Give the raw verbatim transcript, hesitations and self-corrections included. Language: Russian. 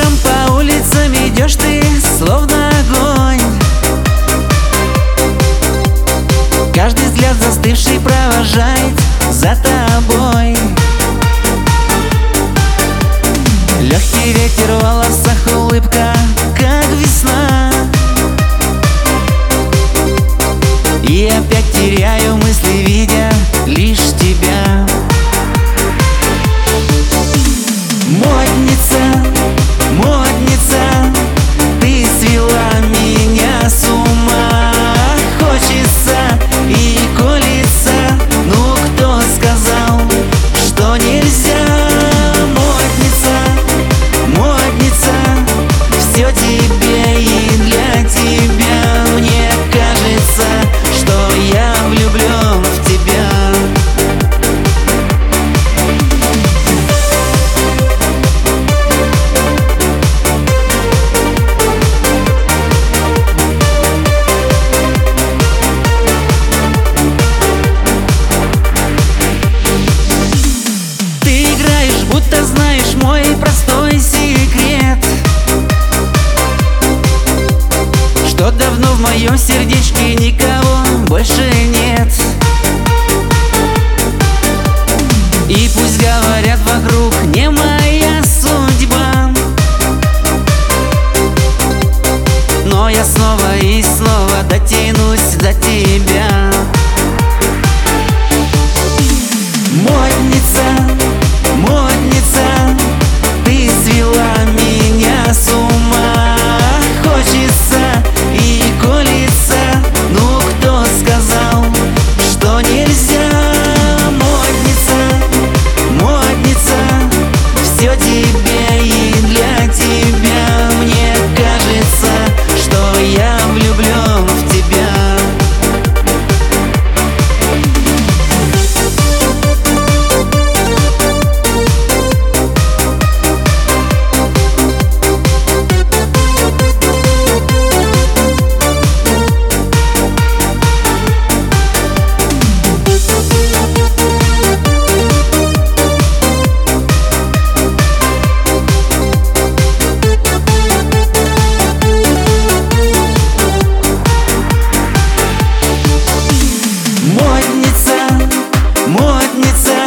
Вечером по улицам идешь ты, словно огонь. Каждый взгляд застывший провожает за тобой. Легкий ветер в волосах, улыбка, как весна. И опять теряю мысли, видя лишь тебя. Модница, модница, ты свела меня с ума. Хочется и колется, ну кто сказал, что нельзя? Модница, модница, все тебе и для тебя. Мне кажется, что я влюблен в тебя. Будто знаешь мой простой секрет, что давно в моем сердечке никого больше нет. И пусть говорят вокруг, не моя судьба, но я снова и снова дотянусь до тебя. Модница, модница, ты свела меня с ума. Хочется и колется, ну кто сказал, что нельзя? Модница, модница, все тебе и для тебя. Мне кажется, что я влюблен в тебя. Модница, модница,